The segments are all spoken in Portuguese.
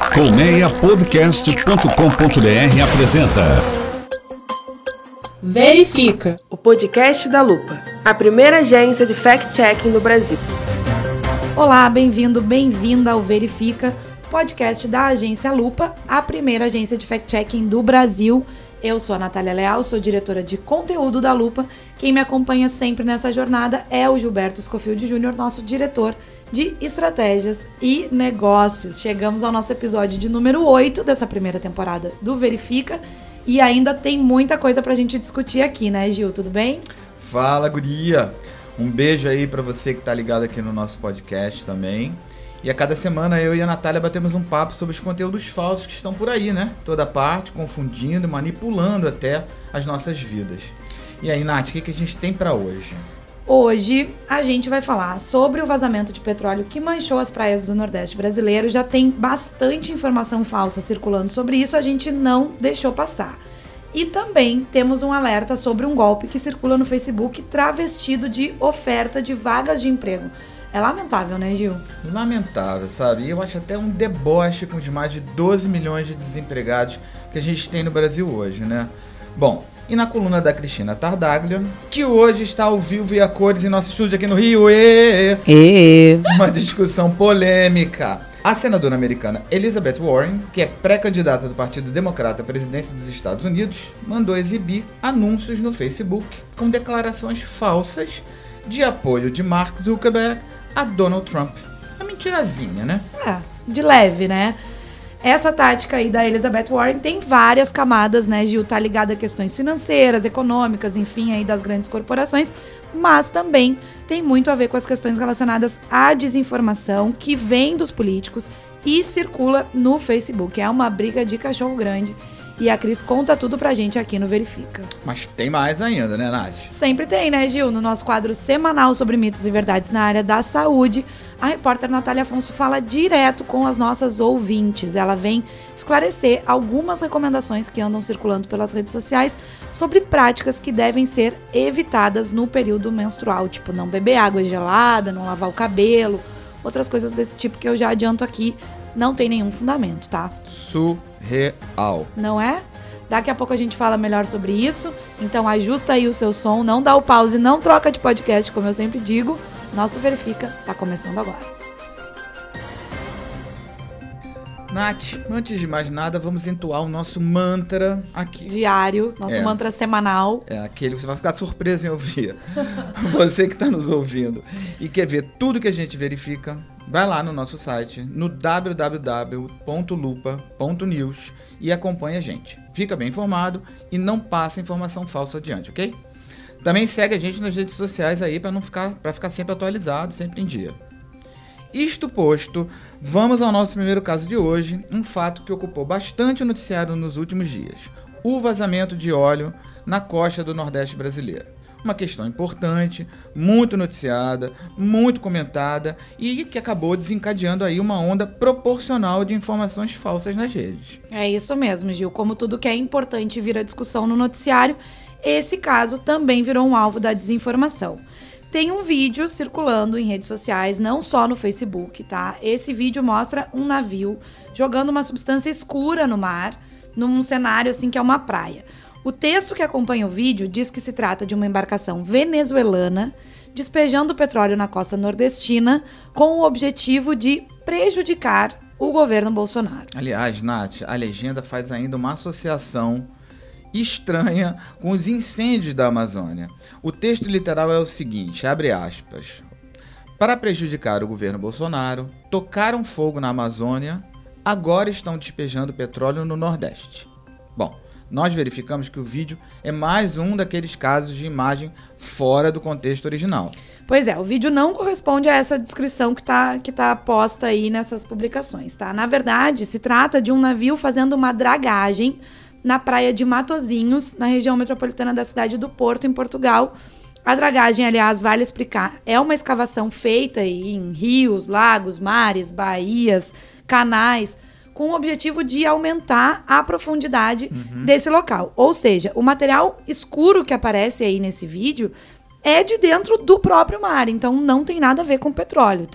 Colmeiapodcast.com.br apresenta Verifica, o podcast da Lupa, a primeira agência de fact-checking do Brasil. Olá, bem-vindo, bem-vinda ao Verifica, podcast da agência Lupa, a primeira agência de fact-checking do Brasil. Eu sou a Natália Leal, sou diretora de conteúdo da Lupa. Quem me acompanha sempre nessa jornada é o Gilberto Scofield Jr., nosso diretor de estratégias e negócios. Chegamos ao nosso episódio de número 8 dessa primeira temporada do Verifica e ainda tem muita coisa pra gente discutir aqui, né, Gil? Tudo bem? Fala, guria! Um beijo aí pra você que tá ligado aqui no nosso podcast também. E a cada semana eu e a Natália batemos um papo sobre os conteúdos falsos que estão por aí, né? Toda parte, confundindo, manipulando até as nossas vidas. E aí, Nath, o que a gente tem pra hoje? Hoje a gente vai falar sobre o vazamento de petróleo que manchou as praias do Nordeste brasileiro. Já tem bastante informação falsa circulando sobre isso, a gente não deixou passar. E também temos um alerta sobre um golpe que circula no Facebook travestido de oferta de vagas de emprego. É lamentável, né, Gil? Lamentável, sabe? E eu acho até um deboche com os mais de 12 milhões de desempregados que a gente tem no Brasil hoje, né? Bom, e na coluna da Cristina Tartaglia, que hoje está ao vivo e a cores em nosso estúdio aqui no Rio, uma discussão polêmica. A senadora americana Elizabeth Warren, que é pré-candidata do Partido Democrata à presidência dos Estados Unidos, mandou exibir anúncios no Facebook com declarações falsas de apoio de Mark Zuckerberg a Donald Trump. É mentirazinha, né? De leve, né? Essa tática aí da Elizabeth Warren tem várias camadas, né, Gil? Tá ligada a questões financeiras, econômicas, enfim, aí das grandes corporações, mas também tem muito a ver com as questões relacionadas à desinformação que vem dos políticos e circula no Facebook. É uma briga de cachorro grande. E a Cris conta tudo pra gente aqui no Verifica. Mas tem mais ainda, né, Nath? Sempre tem, né, Gil? No nosso quadro semanal sobre mitos e verdades na área da saúde, a repórter Natália Afonso fala direto com as nossas ouvintes. Ela vem esclarecer algumas recomendações que andam circulando pelas redes sociais sobre práticas que devem ser evitadas no período menstrual, tipo não beber água gelada, não lavar o cabelo, outras coisas desse tipo que eu já adianto aqui. Não tem nenhum fundamento, tá? Surreal. Não é? Daqui a pouco a gente fala melhor sobre isso. Então ajusta aí o seu som, não dá o pause, não troca de podcast, como eu sempre digo. Nosso Verifica tá começando agora. Nath, antes de mais nada, vamos entoar o nosso mantra aqui. Diário, nosso mantra semanal. É aquele que você vai ficar surpreso em ouvir. Você que está nos ouvindo e quer ver tudo que a gente verifica, vai lá no nosso site, no www.lupa.news e acompanha a gente. Fica bem informado e não passa informação falsa adiante, ok? Também segue a gente nas redes sociais aí para ficar sempre atualizado, sempre em dia. Isto posto, vamos ao nosso primeiro caso de hoje, um fato que ocupou bastante o noticiário nos últimos dias: o vazamento de óleo na costa do Nordeste brasileiro. Uma questão importante, muito noticiada, muito comentada e que acabou desencadeando aí uma onda proporcional de informações falsas nas redes. É isso mesmo, Gil. Como tudo que é importante vira discussão no noticiário, esse caso também virou um alvo da desinformação. Tem um vídeo circulando em redes sociais, não só no Facebook, tá? Esse vídeo mostra um navio jogando uma substância escura no mar, num cenário assim que é uma praia. O texto que acompanha o vídeo diz que se trata de uma embarcação venezuelana despejando petróleo na costa nordestina com o objetivo de prejudicar o governo Bolsonaro. Aliás, Nath, a legenda faz ainda uma associação estranha com os incêndios da Amazônia. O texto literal é o seguinte, abre aspas: para prejudicar o governo Bolsonaro, tocaram fogo na Amazônia, agora estão despejando petróleo no Nordeste. Bom, nós verificamos que o vídeo é mais um daqueles casos de imagem fora do contexto original. Pois é, o vídeo não corresponde a essa descrição que tá posta aí nessas publicações, tá? Na verdade, se trata de um navio fazendo uma dragagem na praia de Matosinhos, na região metropolitana da cidade do Porto, em Portugal. A dragagem, aliás, vale explicar, é uma escavação feita em rios, lagos, mares, baías, canais, com o objetivo de aumentar a profundidade desse local. Ou seja, o material escuro que aparece aí nesse vídeo é de dentro do próprio mar, então não tem nada a ver com petróleo, tá?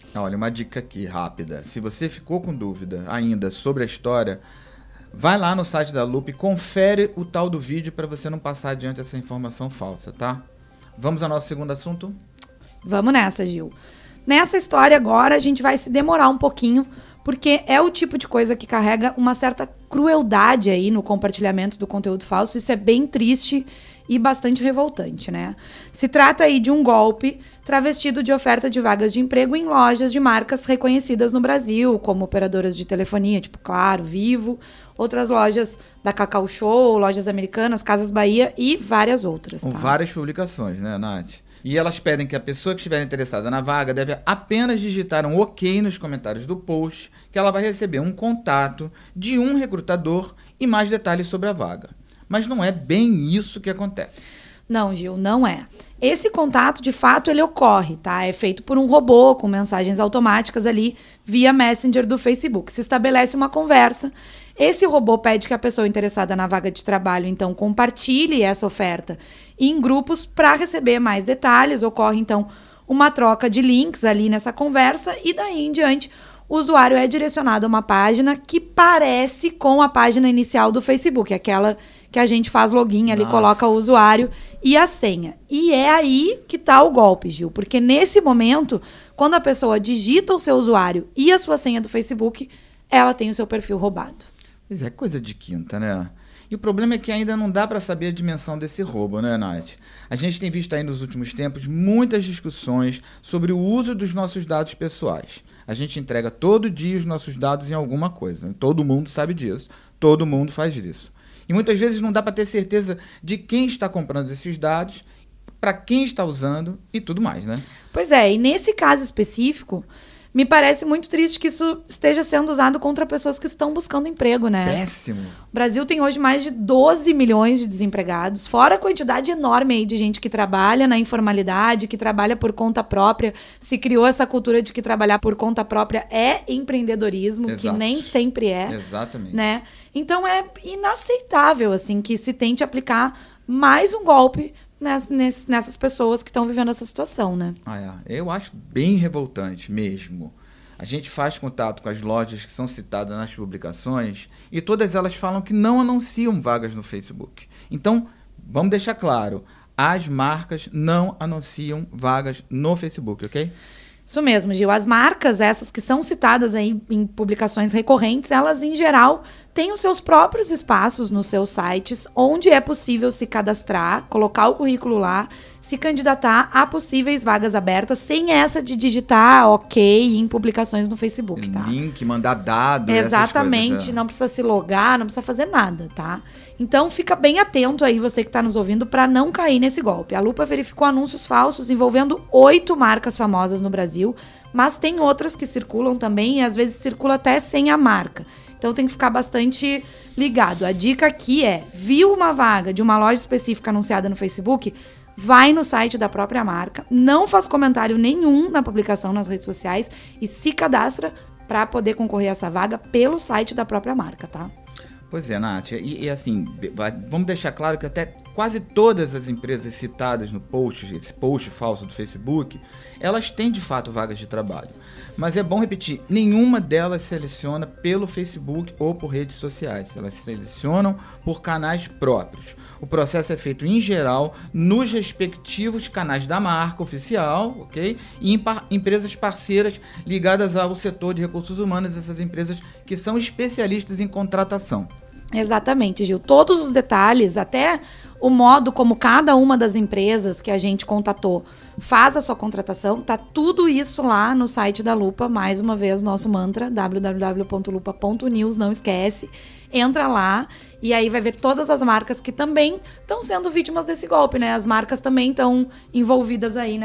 Olha, uma dica aqui rápida. Se você ficou com dúvida ainda sobre a história, vai lá no site da Lupa e confere o tal do vídeo para você não passar adiante essa informação falsa, tá? Vamos ao nosso segundo assunto? Vamos nessa, Gil. Nessa história agora a gente vai se demorar um pouquinho, porque é o tipo de coisa que carrega uma certa crueldade aí no compartilhamento do conteúdo falso. Isso é bem triste e bastante revoltante, né? Se trata aí de um golpe travestido de oferta de vagas de emprego em lojas de marcas reconhecidas no Brasil, como operadoras de telefonia, tipo Claro, Vivo, outras lojas da Cacau Show, lojas americanas, Casas Bahia e várias outras. Com tá? várias publicações, né, Nath? E elas pedem que a pessoa que estiver interessada na vaga deve apenas digitar um OK nos comentários do post, que ela vai receber um contato de um recrutador e mais detalhes sobre a vaga. Mas não é bem isso que acontece. Não, Gil, não é. Esse contato, de fato, ele ocorre, tá? É feito por um robô com mensagens automáticas ali via Messenger do Facebook. Se estabelece uma conversa. Esse robô pede que a pessoa interessada na vaga de trabalho, então, compartilhe essa oferta em grupos para receber mais detalhes. Ocorre, então, uma troca de links ali nessa conversa e daí em diante o usuário é direcionado a uma página que parece com a página inicial do Facebook, aquela que a gente faz login ali, coloca o usuário e a senha. E é aí que tá o golpe, Gil, porque nesse momento, quando a pessoa digita o seu usuário e a sua senha do Facebook, ela tem o seu perfil roubado. Pois é, coisa de quinta, né? E o problema é que ainda não dá para saber a dimensão desse roubo, né, Nath? A gente tem visto aí nos últimos tempos muitas discussões sobre o uso dos nossos dados pessoais. A gente entrega todo dia os nossos dados em alguma coisa. Todo mundo sabe disso. Todo mundo faz isso. E muitas vezes não dá para ter certeza de quem está comprando esses dados, para quem está usando e tudo mais, né? Pois é, e nesse caso específico, me parece muito triste que isso esteja sendo usado contra pessoas que estão buscando emprego, né? Péssimo. O Brasil tem hoje mais de 12 milhões de desempregados, fora a quantidade enorme aí de gente que trabalha na informalidade, que trabalha por conta própria. Se criou essa cultura de que trabalhar por conta própria é empreendedorismo, Exato. que nem sempre é. Exatamente. Né? Então é inaceitável assim que se tente aplicar mais um golpe nessas pessoas que estão vivendo essa situação, né? Eu acho bem revoltante mesmo. A gente faz contato com as lojas que são citadas nas publicações e todas elas falam que não anunciam vagas no Facebook. Então, vamos deixar claro, as marcas não anunciam vagas no Facebook, ok? Isso mesmo, Gil. As marcas, essas que são citadas aí em publicações recorrentes, elas, em geral, têm os seus próprios espaços nos seus sites, onde é possível se cadastrar, colocar o currículo lá, se candidatar a possíveis vagas abertas, sem essa de digitar OK em publicações no Facebook, tá? Link, mandar dado, Exatamente, essas coisas, não precisa se logar, não precisa fazer nada, tá? Então fica bem atento aí, você que está nos ouvindo, para não cair nesse golpe. A Lupa verificou anúncios falsos envolvendo 8 marcas famosas no Brasil, mas tem outras que circulam também e às vezes circula até sem a marca. Então tem que ficar bastante ligado. A dica aqui é, viu uma vaga de uma loja específica anunciada no Facebook, vai no site da própria marca, não faz comentário nenhum na publicação nas redes sociais e se cadastra para poder concorrer a essa vaga pelo site da própria marca, tá? Pois é, Nath, e assim, vamos deixar claro que até quase todas as empresas citadas no post, esse post falso do Facebook, elas têm de fato vagas de trabalho. Mas é bom repetir, nenhuma delas seleciona pelo Facebook ou por redes sociais, elas selecionam por canais próprios. O processo é feito em geral nos respectivos canais da marca oficial, ok? E em empresas parceiras ligadas ao setor de recursos humanos, essas empresas que são especialistas em contratação. Exatamente, Gil. Todos os detalhes, até o modo como cada uma das empresas que a gente contatou faz a sua contratação, tá tudo isso lá no site da Lupa. Mais uma vez, nosso mantra, www.lupa.news, não esquece. Entra lá e aí vai ver todas as marcas que também estão sendo vítimas desse golpe, né? As marcas também estão envolvidas aí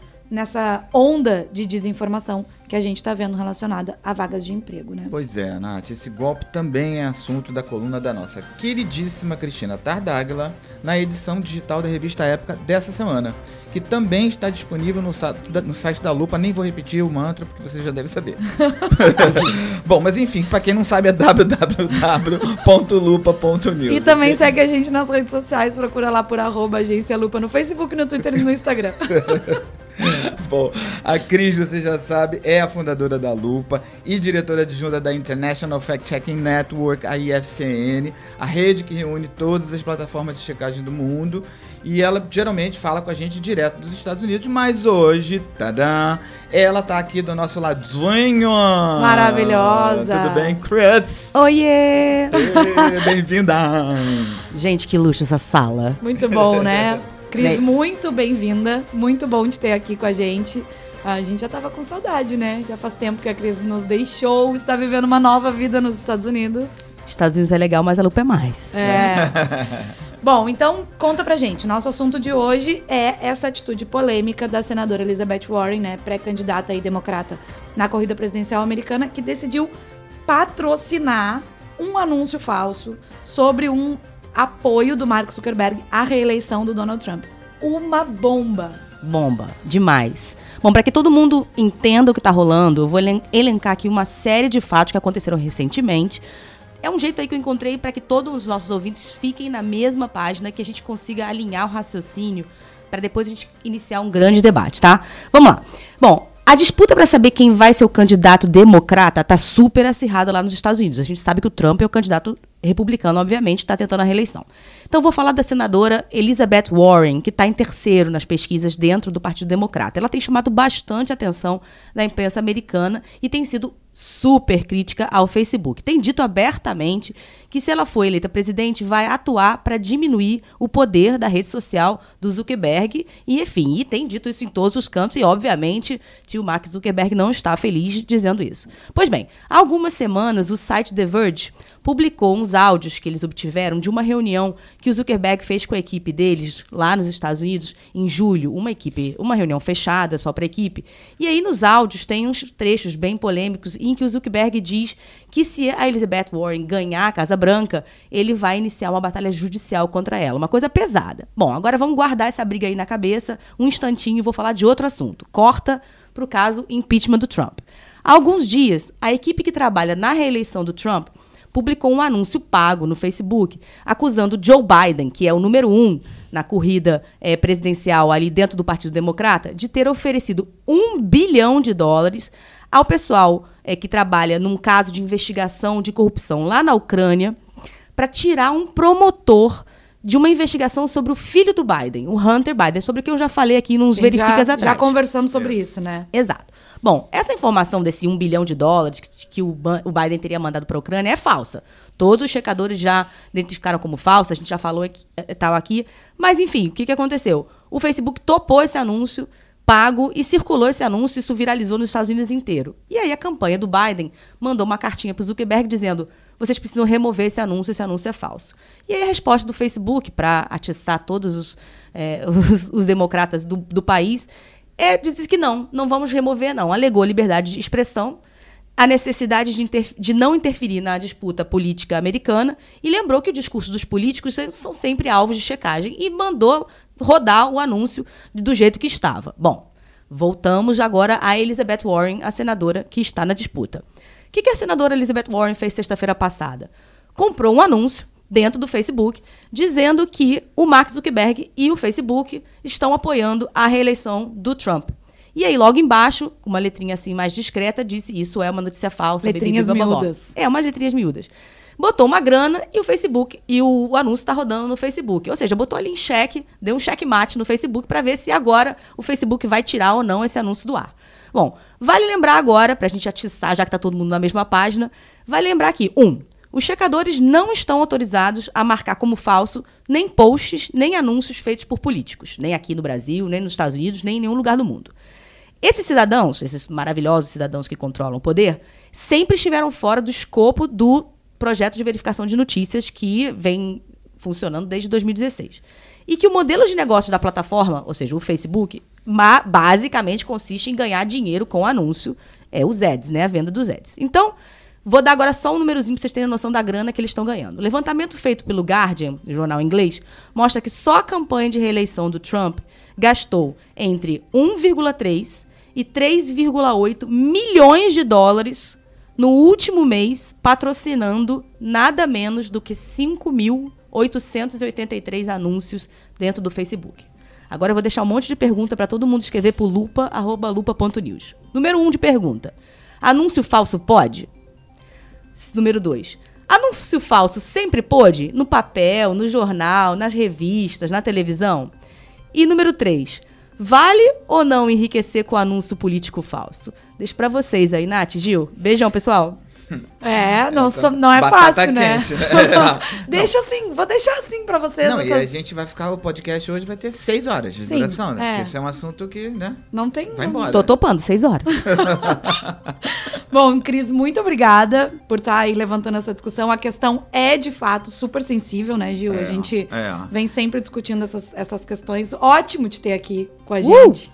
nessa onda de desinformação que a gente está vendo relacionada a vagas de emprego, né? Pois é, Nath, esse golpe também é assunto da coluna da nossa queridíssima Cristina Tardáguila na edição digital da revista Época dessa semana, que também está disponível no site da Lupa. Nem vou repetir o mantra, porque você já deve saber. Bom, mas enfim, para quem não sabe é www.lupa.news. E também segue a gente nas redes sociais, procura lá por @agência Lupa no Facebook, no Twitter e no Instagram. Bom, a Cris, você já sabe, é a fundadora da Lupa e diretora adjunta da International Fact-Checking Network, a IFCN, a rede que reúne todas as plataformas de checagem do mundo. E ela geralmente fala com a gente direto dos Estados Unidos, mas hoje, tadã, ela tá aqui do nosso ladinho. Maravilhosa. Tudo bem, Chris? Oiê! Bem-vinda. Gente, que luxo essa sala. Muito bom, né? Cris, muito bem-vinda. Muito bom de ter aqui com a gente. A gente já tava com saudade, né? Já faz tempo que a Cris nos deixou, está vivendo uma nova vida nos Estados Unidos. Estados Unidos é legal, mas a Lupa é mais. Bom, então conta pra gente. Nosso assunto de hoje é essa atitude polêmica da senadora Elizabeth Warren, né, pré-candidata e democrata na corrida presidencial americana, que decidiu patrocinar um anúncio falso sobre um apoio do Mark Zuckerberg à reeleição do Donald Trump. Uma bomba. Bomba, demais. Bom, para que todo mundo entenda o que tá rolando, eu vou elencar aqui uma série de fatos que aconteceram recentemente. É um jeito aí que eu encontrei para que todos os nossos ouvintes fiquem na mesma página, que a gente consiga alinhar o raciocínio para depois a gente iniciar um grande debate, tá? Vamos lá. Bom, a disputa para saber quem vai ser o candidato democrata tá super acirrada lá nos Estados Unidos. A gente sabe que o Trump é o candidato republicano, obviamente, está tentando a reeleição. Então, vou falar da senadora Elizabeth Warren, que está em terceiro nas pesquisas dentro do Partido Democrata. Ela tem chamado bastante atenção da imprensa americana e tem sido super crítica ao Facebook. Tem dito abertamente que, se ela for eleita presidente, vai atuar para diminuir o poder da rede social do Zuckerberg e, enfim, e tem dito isso em todos os cantos e, obviamente, tio Mark Zuckerberg não está feliz dizendo isso. Pois bem, há algumas semanas o site The Verge publicou uns áudios que eles obtiveram de uma reunião que o Zuckerberg fez com a equipe deles lá nos Estados Unidos em julho, uma reunião fechada só para a equipe. E aí nos áudios tem uns trechos bem polêmicos em que o Zuckerberg diz que se a Elizabeth Warren ganhar a Casa Branca, ele vai iniciar uma batalha judicial contra ela, uma coisa pesada. Bom, agora vamos guardar essa briga aí na cabeça um instantinho e vou falar de outro assunto. Corta para o caso impeachment do Trump. Há alguns dias, a equipe que trabalha na reeleição do Trump publicou um anúncio pago no Facebook acusando Joe Biden, que é o número 1 na corrida presidencial ali dentro do Partido Democrata, de ter oferecido $1 bilhão ao pessoal que trabalha num caso de investigação de corrupção lá na Ucrânia para tirar um promotor de uma investigação sobre o filho do Biden, o Hunter Biden, sobre o que eu já falei aqui nos Verificas atrás. Já conversamos sobre isso, né? Exato. Bom, essa informação desse $1 bilhão que o Biden teria mandado para a Ucrânia é falsa. Todos os checadores já identificaram como falsa, a gente já falou aqui. Mas, enfim, o que aconteceu? O Facebook topou esse anúncio pago e circulou esse anúncio, isso viralizou nos Estados Unidos inteiro. E aí a campanha do Biden mandou uma cartinha para o Zuckerberg dizendo: vocês precisam remover esse anúncio é falso. E aí a resposta do Facebook, para atiçar todos os democratas do país, diz que não vamos remover não. Alegou liberdade de expressão, a necessidade de não interferir na disputa política americana e lembrou que o discurso dos políticos são sempre alvos de checagem e mandou rodar o anúncio do jeito que estava. Bom, voltamos agora a Elizabeth Warren, a senadora que está na disputa. O que a senadora Elizabeth Warren fez sexta-feira passada? Comprou um anúncio dentro do Facebook dizendo que o Mark Zuckerberg e o Facebook estão apoiando a reeleição do Trump. E aí, logo embaixo, com uma letrinha assim mais discreta, disse: isso é uma notícia falsa. Letrinhas miúdas. Umas letrinhas miúdas. Botou uma grana e o Facebook, e o anúncio está rodando no Facebook. Ou seja, botou ali em xeque, deu um checkmate no Facebook para ver se agora o Facebook vai tirar ou não esse anúncio do ar. Bom, vale lembrar agora, para a gente atiçar, já que está todo mundo na mesma página, vale lembrar que, os checadores não estão autorizados a marcar como falso nem posts, nem anúncios feitos por políticos. Nem aqui no Brasil, nem nos Estados Unidos, nem em nenhum lugar do mundo. Esses cidadãos, esses maravilhosos cidadãos que controlam o poder, sempre estiveram fora do escopo do projeto de verificação de notícias que vem funcionando desde 2016. E que o modelo de negócio da plataforma, ou seja, o Facebook, basicamente consiste em ganhar dinheiro com anúncio, os ads, né, a venda dos ads. Então, vou dar agora só um númerozinho para vocês terem noção da grana que eles estão ganhando. O levantamento feito pelo Guardian, jornal inglês, mostra que só a campanha de reeleição do Trump gastou entre 1,3 e 3,8 milhões de dólares no último mês, patrocinando nada menos do que 5.883 anúncios dentro do Facebook. Agora eu vou deixar um monte de pergunta para todo mundo escrever pro lupa@lupa.news. Número 1 de pergunta. Anúncio falso pode? Número 2. Anúncio falso sempre pôde? No papel, no jornal, nas revistas, na televisão? E número 3. Vale ou não enriquecer com anúncio político falso? Deixo pra vocês aí, Nath, Gil. Beijão, pessoal. Não é fácil, né? Quente, né? Vou deixar assim pra vocês. Não, e a gente vai ficar, o podcast hoje vai ter 6 horas de duração, né? Porque isso é um assunto que, né? Não tem. Vai embora. Tô topando, 6 horas. Bom, Cris, muito obrigada por estar aí levantando essa discussão. A questão é, de fato, super sensível, né, Gil? A gente vem sempre discutindo essas questões. Ótimo te ter aqui com a gente.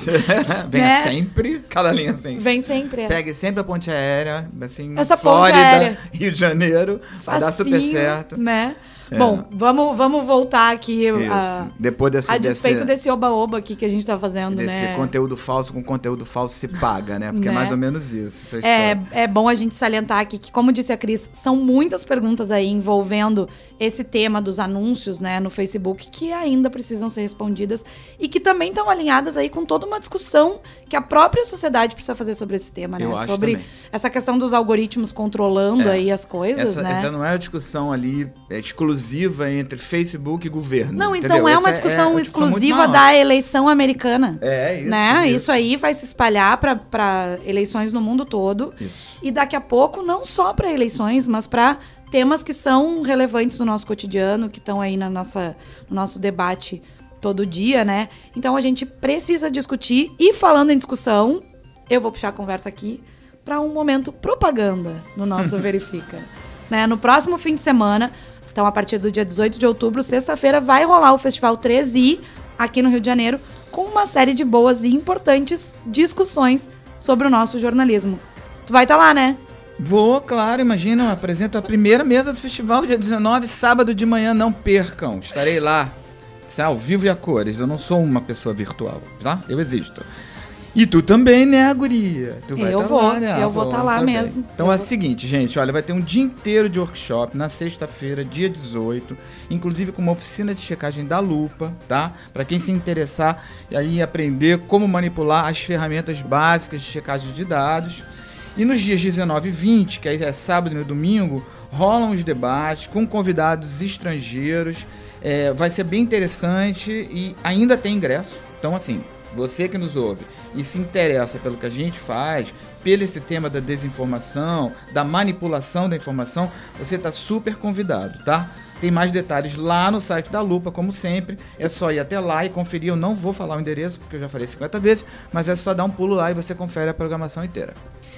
Venha sempre, cada linha sempre. Vem sempre. Pegue sempre a ponte aérea, assim, essa Flórida, ponte aérea. Rio de Janeiro, vai dar super certo. Né? Bom, vamos voltar aqui depois a despeito desse oba-oba aqui que a gente tá fazendo, desse né? Conteúdo falso com conteúdo falso se paga, né? Porque é mais ou menos isso. É bom a gente salientar aqui que, como disse a Cris, são muitas perguntas aí envolvendo esse tema dos anúncios, né, no Facebook, que ainda precisam ser respondidas e que também estão alinhadas aí com toda uma discussão que a própria sociedade precisa fazer sobre esse tema, né? Sobre essa questão dos algoritmos controlando aí as coisas, né? Essa não é a discussão ali exclusiva entre Facebook e governo. Não, entendeu? Então é uma discussão exclusiva da eleição americana. Isso. Né? Isso aí vai se espalhar para eleições no mundo todo. Isso. E daqui a pouco, não só para eleições, mas para temas que são relevantes no nosso cotidiano, que estão aí no nosso debate todo dia, né? Então a gente precisa discutir. E falando em discussão, eu vou puxar a conversa aqui para um momento propaganda no nosso Verifica. Né? No próximo fim de semana, então a partir do dia 18 de outubro, sexta-feira, vai rolar o Festival 3i aqui no Rio de Janeiro, com uma série de boas e importantes discussões sobre o nosso jornalismo. Tu vai estar lá, né? Vou, claro, imagina, eu apresento a primeira mesa do festival, dia 19, sábado de manhã, não percam. Estarei lá, ao vivo e a cores. Eu não sou uma pessoa virtual, tá? Eu existo. E tu também, né, guria? Tu vai estar lá, né? Eu vou estar lá também. mesmo. Então é o seguinte, gente, olha, vai ter um dia inteiro de workshop na sexta-feira, dia 18, inclusive com uma oficina de checagem da Lupa, tá? Pra quem se interessar e aí aprender como manipular as ferramentas básicas de checagem de dados. E nos dias 19 e 20, que aí é sábado e domingo, rolam os debates com convidados estrangeiros. Vai ser bem interessante e ainda tem ingresso. Então, assim, você que nos ouve e se interessa pelo que a gente faz, pelo esse tema da desinformação, da manipulação da informação, você está super convidado, tá? Tem mais detalhes lá no site da Lupa, como sempre. É só ir até lá e conferir. Eu não vou falar o endereço, porque eu já falei 50 vezes, mas é só dar um pulo lá e você confere a programação inteira.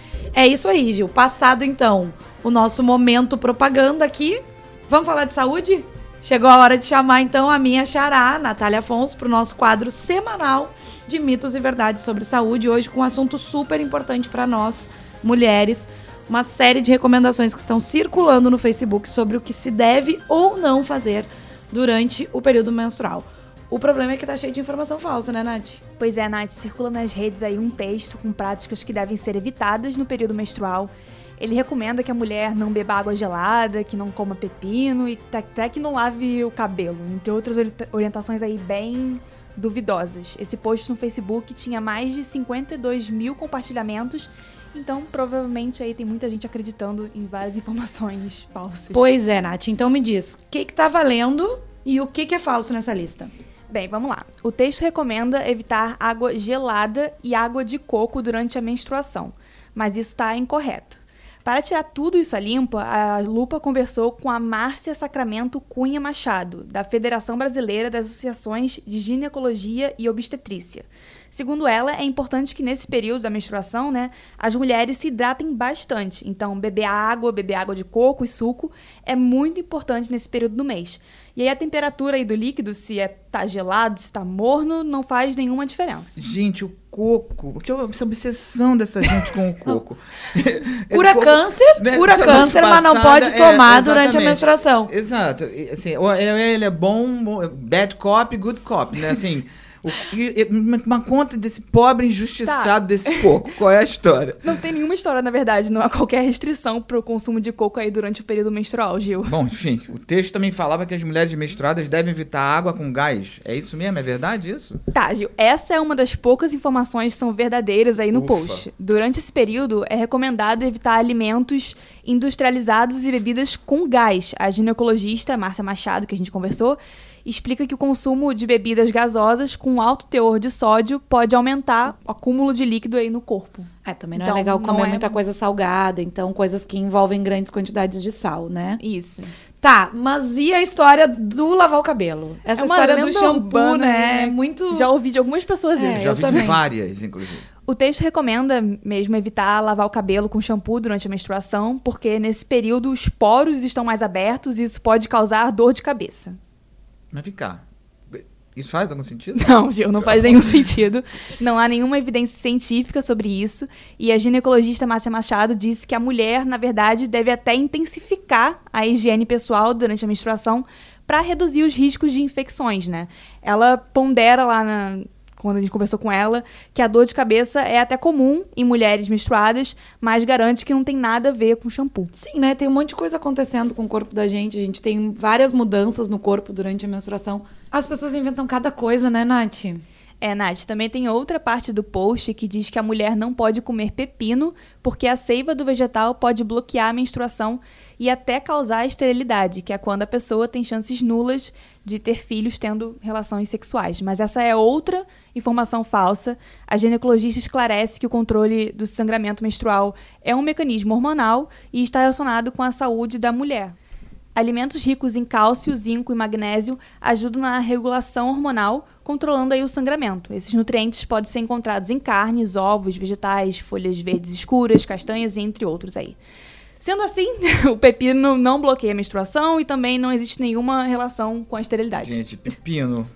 É isso aí, Gil. Passado, então, o nosso momento propaganda aqui. Vamos falar de saúde? Chegou a hora de chamar, então, a minha xará, Natália Afonso, para o nosso quadro semanal de mitos e verdades sobre saúde. Hoje com um assunto super importante para nós, mulheres. Uma série de recomendações que estão circulando no Facebook sobre o que se deve ou não fazer durante o período menstrual. O problema é que tá cheio de informação falsa, né, Nath? Pois é, Nath, circula nas redes aí um texto com práticas que devem ser evitadas no período menstrual. Ele recomenda que a mulher não beba água gelada, que não coma pepino e até que não lave o cabelo, entre outras orientações aí bem duvidosas. Esse post no Facebook tinha mais de 52 mil compartilhamentos, então provavelmente aí tem muita gente acreditando em várias informações falsas. Pois é, Nath, então me diz, o que tá valendo e o que é falso nessa lista? Bem, vamos lá. O texto recomenda evitar água gelada e água de coco durante a menstruação, mas isso está incorreto. Para tirar tudo isso a limpo, a Lupa conversou com a Márcia Sacramento Cunha Machado, da Federação Brasileira das Associações de Ginecologia e Obstetrícia. Segundo ela, é importante que nesse período da menstruação, né, as mulheres se hidratem bastante. Então, beber água de coco e suco é muito importante nesse período do mês. E aí a temperatura aí do líquido, se tá gelado, se tá morno, não faz nenhuma diferença. Gente, o coco, essa obsessão dessa gente com o coco. Cura câncer, mas não pode tomar durante a menstruação. Exato. Assim, ele é bom, bad cop, good cop, né? Assim, Uma conta desse pobre injustiçado desse coco. Qual é a história? Não tem nenhuma história, na verdade. Não há qualquer restrição pro consumo de coco aí durante o período menstrual, Gil. Bom, enfim, o texto também falava que as mulheres menstruadas devem evitar água com gás. É isso mesmo? É verdade isso? Tá, Gil, essa é uma das poucas informações que são verdadeiras aí no post. Durante esse período, é recomendado evitar alimentos industrializados e bebidas com gás. A ginecologista Márcia Machado, que a gente conversou, explica que o consumo de bebidas gasosas com alto teor de sódio pode aumentar o acúmulo de líquido aí no corpo. Também não é legal comer muita coisa salgada, então coisas que envolvem grandes quantidades de sal, né? Isso. Tá, mas e a história do lavar o cabelo? Essa história do shampoo, urbana, né? É muito... Já ouvi de algumas pessoas isso. Já ouvi de várias, inclusive. O texto recomenda mesmo evitar lavar o cabelo com shampoo durante a menstruação, porque nesse período os poros estão mais abertos e isso pode causar dor de cabeça. Mas vem cá, isso faz algum sentido? Não, Gil, não faz nenhum sentido. Não há nenhuma evidência científica sobre isso. E a ginecologista Márcia Machado disse que a mulher, na verdade, deve até intensificar a higiene pessoal durante a menstruação para reduzir os riscos de infecções, né? Ela pondera lá quando a gente conversou com ela, que a dor de cabeça é até comum em mulheres menstruadas, mas garante que não tem nada a ver com shampoo. Sim, né? Tem um monte de coisa acontecendo com o corpo da gente. A gente tem várias mudanças no corpo durante a menstruação. As pessoas inventam cada coisa, né, Nath? Nath, também tem outra parte do post que diz que a mulher não pode comer pepino porque a seiva do vegetal pode bloquear a menstruação e até causar esterilidade, que é quando a pessoa tem chances nulas de ter filhos tendo relações sexuais. Mas essa é outra informação falsa. A ginecologista esclarece que o controle do sangramento menstrual é um mecanismo hormonal e está relacionado com a saúde da mulher. Alimentos ricos em cálcio, zinco e magnésio ajudam na regulação hormonal, controlando aí o sangramento. Esses nutrientes podem ser encontrados em carnes, ovos, vegetais, folhas verdes escuras, castanhas, entre outros aí. Sendo assim, o pepino não bloqueia a menstruação e também não existe nenhuma relação com a esterilidade. Gente, pepino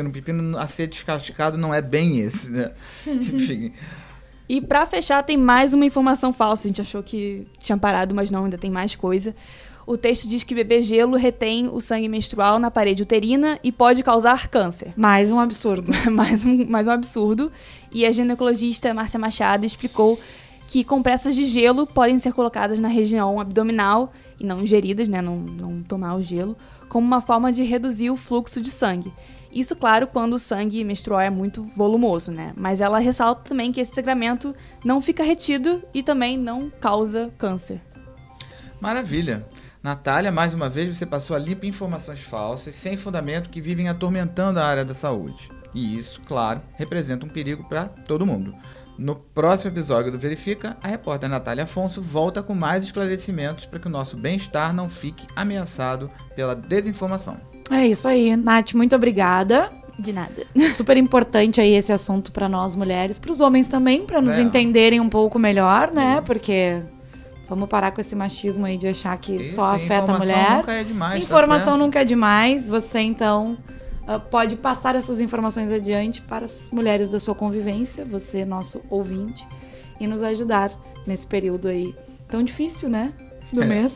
a ser descascado não é bem esse, né? Enfim. E pra fechar, tem mais uma informação falsa. A gente achou que tinha parado, mas não, ainda tem mais coisa. O texto diz que beber gelo retém o sangue menstrual na parede uterina e pode causar câncer. Mais um absurdo. mais um absurdo. E a ginecologista Márcia Machado explicou que compressas de gelo podem ser colocadas na região abdominal e não ingeridas, né, não tomar o gelo, como uma forma de reduzir o fluxo de sangue. Isso, claro, quando o sangue menstrual é muito volumoso, né? Mas ela ressalta também que esse sangramento não fica retido e também não causa câncer. Maravilha. Natália, mais uma vez você passou a limpo informações falsas, sem fundamento, que vivem atormentando a área da saúde. E isso, claro, representa um perigo para todo mundo. No próximo episódio do Verifica, a repórter Natália Afonso volta com mais esclarecimentos para que o nosso bem-estar não fique ameaçado pela desinformação. É isso aí, Nath, muito obrigada. De nada. Super importante aí esse assunto para nós mulheres, para os homens também, para nos entenderem um pouco melhor, né? Isso. Porque vamos parar com esse machismo aí de achar que Isso, só afeta a mulher. Informação nunca é demais. Informação nunca é demais. Você, então, pode passar essas informações adiante para as mulheres da sua convivência, você, nosso ouvinte, e nos ajudar nesse período aí tão difícil, né? Do mês.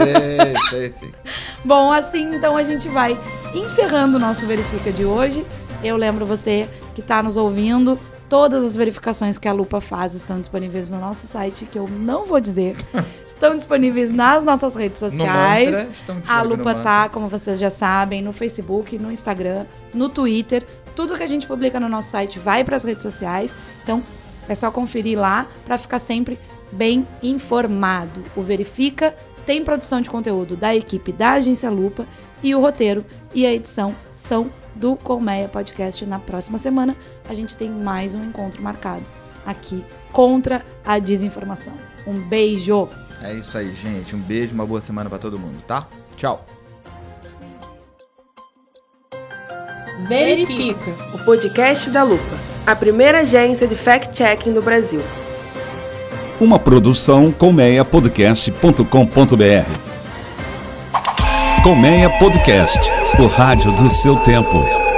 Sei. Bom, assim, então a gente vai encerrando o nosso Verifica de hoje. Eu lembro você que está nos ouvindo, todas as verificações que a Lupa faz estão disponíveis no nosso site, que eu não vou dizer. Estão disponíveis nas nossas redes sociais. A Lupa tá, como vocês já sabem, no Facebook, no Instagram, no Twitter. Tudo que a gente publica no nosso site vai para as redes sociais. Então, é só conferir lá para ficar sempre bem informado. O Verifica tem produção de conteúdo da equipe da Agência Lupa e o roteiro e a edição são do Colmeia Podcast. Na próxima semana a gente tem mais um encontro marcado aqui contra a desinformação. Um beijo! É isso aí, gente. Um beijo, uma boa semana pra todo mundo, tá? Tchau! Verifica, o podcast da Lupa, a primeira agência de fact-checking do Brasil. Uma produção colmeiapodcast.com.br. Colmeia Podcast, o rádio do seu tempo.